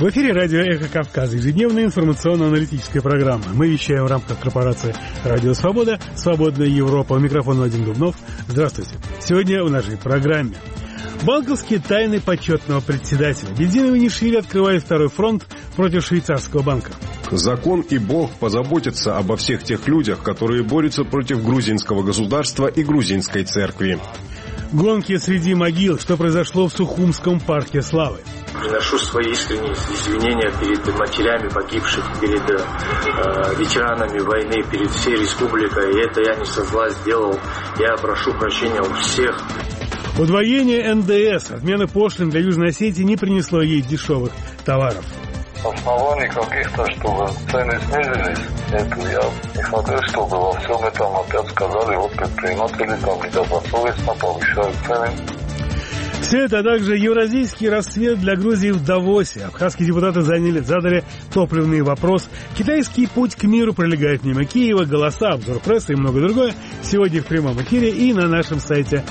В эфире радио «Эхо Кавказа», ежедневная информационно-аналитическая программа. Мы вещаем в рамках корпорации «Радио Свобода», «Свободная Европа». У микрофона Владимир Дубнов. Здравствуйте. Сегодня в нашей программе. Банковские тайны почетного председателя. Бензин и Ванишвили открывает второй фронт против швейцарского банка. Закон и Бог позаботятся обо всех тех людях, которые борются против грузинского государства и грузинской церкви. Гонки среди могил. Что произошло в Сухумском парке славы? Приношу свои искренние извинения перед матерями погибших, перед ветеранами войны, перед всей республикой. И это я не со зла сделал. Я прошу прощения у всех. Удвоение НДС. Отмена пошлин для Южной Осетии не принесло ей дешевых товаров. Оснований каких-то, чтобы цены снизились, это я не смотрю, чтобы во всем этом опять сказали, вот предприниматели там недобросовестно повышают цены. Все это, а также евразийский рассвет для Грузии в Давосе. Абхазские депутаты задали топливный вопрос. Китайский путь к миру пролегает мимо Киева. Голоса, обзор прессы и многое другое. Сегодня в прямом эфире и на нашем сайте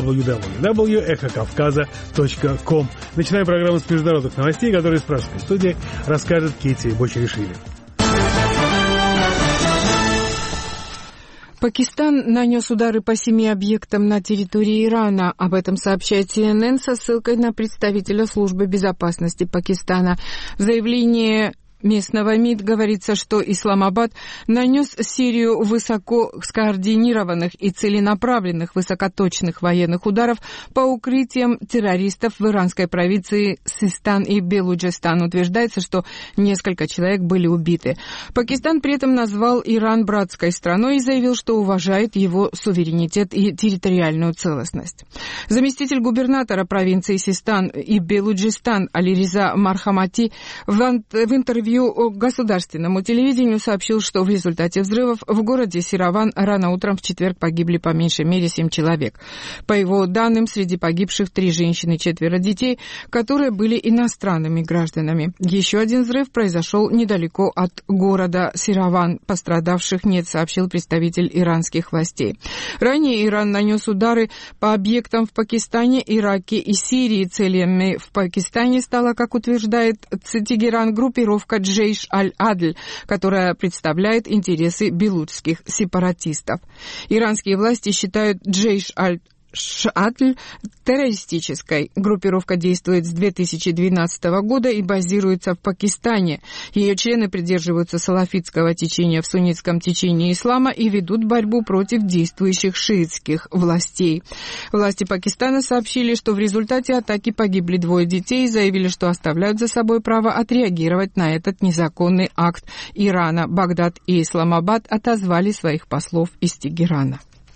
www.эхокавказа.ком. Начинаем программу с международных новостей, которые из пражской студии расскажет Кити Бочеришвили. Пакистан нанес удары по 7 объектам на территории Ирана. Об этом сообщает CNN со ссылкой на представителя службы безопасности Пакистана. В заявлении местного МИД говорится, что Исламабад нанес серию высоко скоординированных и целенаправленных высокоточных военных ударов по укрытиям террористов в иранской провинции Систан и Белуджистан. Утверждается, что несколько человек были убиты. Пакистан при этом назвал Иран братской страной и заявил, что уважает его суверенитет и территориальную целостность. Заместитель губернатора провинции Систан и Белуджистан Алириза Мархамати в интервью государственному телевидению сообщил, что в результате взрывов в городе Сираван рано утром в четверг погибли по меньшей мере 7 человек. По его данным, среди погибших 3 женщины и 4 детей, которые были иностранными гражданами. Еще один взрыв произошел недалеко от города Сираван. Пострадавших нет, сообщил представитель иранских властей. Ранее Иран нанес удары по объектам в Пакистане, Ираке и Сирии. Целями в Пакистане стала, как утверждает Тегеран, группировка Джейш аль-Адль, которая представляет интересы белуджских сепаратистов. Иранские власти считают Джейш аль-Адль террористической. Группировка действует с 2012 года и базируется в Пакистане. Ее члены придерживаются салафитского течения в суннитском течении ислама и ведут борьбу против действующих шиитских властей. Власти Пакистана сообщили, что в результате атаки погибли 2 детей и заявили, что оставляют за собой право отреагировать на этот незаконный акт Ирана. Багдад и Исламабад отозвали своих послов из Тегерана.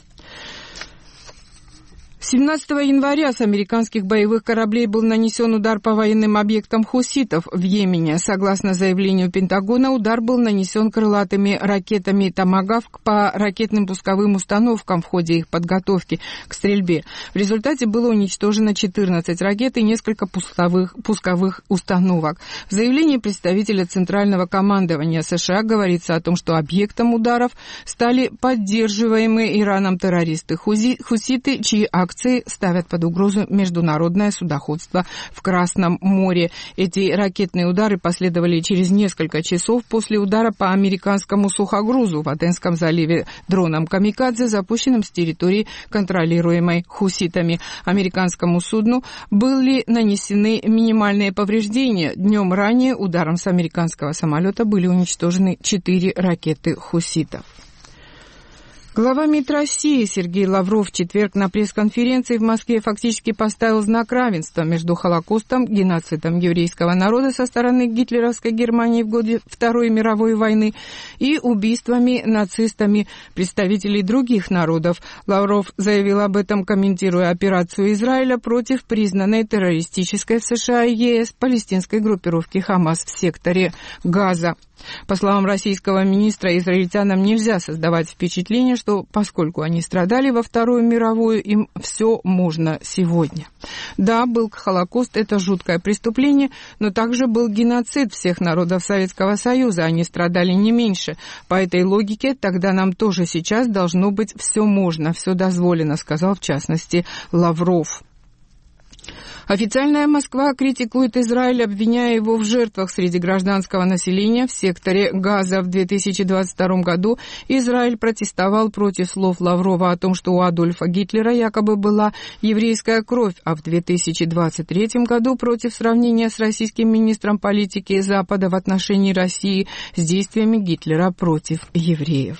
17 января с американских боевых кораблей был нанесен удар по военным объектам хуситов в Йемене. Согласно заявлению Пентагона, удар был нанесен крылатыми ракетами «Томагавк» по ракетным пусковым установкам в ходе их подготовки к стрельбе. В результате было уничтожено 14 ракет и несколько пусковых установок. В заявлении представителя Центрального командования США говорится о том, что объектом ударов стали поддерживаемые Ираном террористы хуситы, чьи акции ставят под угрозу международное судоходство в Красном море. Эти ракетные удары последовали через несколько часов после удара по американскому сухогрузу в Аденском заливе дроном «Камикадзе», запущенным с территории, контролируемой хуситами. Американскому судну были нанесены минимальные повреждения. Днем ранее ударом с американского самолета были уничтожены 4 ракеты хуситов. Глава МИД России Сергей Лавров в четверг на пресс-конференции в Москве фактически поставил знак равенства между Холокостом, геноцидом еврейского народа со стороны гитлеровской Германии в годы Второй мировой войны и убийствами нацистами представителей других народов. Лавров заявил об этом, комментируя операцию Израиля против признанной террористической в США и ЕС палестинской группировки «Хамас» в секторе Газа. По словам российского министра, израильтянам нельзя создавать впечатление, что поскольку они страдали во Вторую мировую, им все можно сегодня. Да, был Холокост, это жуткое преступление, но также был геноцид всех народов Советского Союза, они страдали не меньше. По этой логике тогда нам тоже сейчас должно быть все можно, все дозволено, сказал в частности Лавров. Официальная Москва критикует Израиль, обвиняя его в жертвах среди гражданского населения в секторе Газа. В 2022 году Израиль протестовал против слов Лаврова о том, что у Адольфа Гитлера якобы была еврейская кровь, а в 2023 году против сравнения с российским министром политики Запада в отношении России с действиями Гитлера против евреев.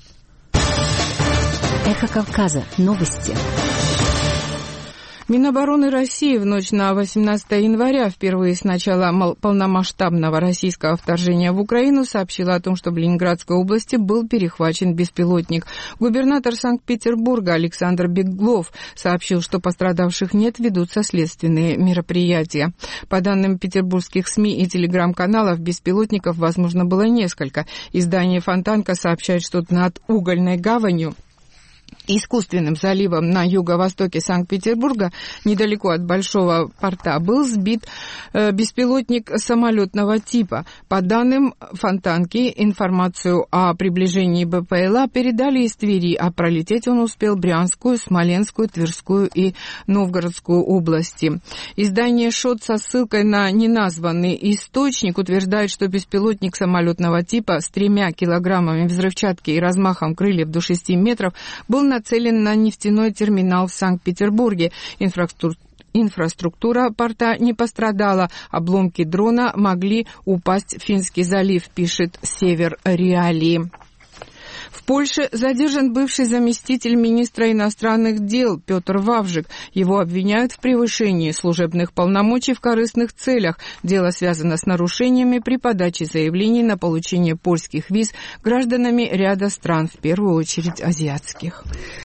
Эхо Кавказа. Новости. Минобороны России в ночь на 18 января, впервые с начала полномасштабного российского вторжения в Украину, сообщила о том, что в Ленинградской области был перехвачен беспилотник. Губернатор Санкт-Петербурга Александр Беглов сообщил, что пострадавших нет, ведутся следственные мероприятия. По данным петербургских СМИ и телеграм-каналов, беспилотников, возможно, было несколько. Издание «Фонтанка» сообщает, что над Угольной гаванью, искусственным заливом на юго-востоке Санкт-Петербурга, недалеко от Большого порта, был сбит беспилотник самолетного типа. По данным Фонтанки, информацию о приближении БПЛА передали из Твери, а пролететь он успел Брянскую, Смоленскую, Тверскую и Новгородскую области. Издание «Шот» со ссылкой на неназванный источник утверждает, что беспилотник самолетного типа с 3 килограммами взрывчатки и размахом крыльев до 6 метров был нацелен на нефтяной терминал в Санкт-Петербурге. Инфраструктура порта не пострадала. Обломки дрона могли упасть в Финский залив, пишет Север Реалии. В Польше задержан бывший заместитель министра иностранных дел Петр Вавжик. Его обвиняют в превышении служебных полномочий в корыстных целях. Дело связано с нарушениями при подаче заявлений на получение польских виз гражданами ряда стран, в первую очередь азиатских.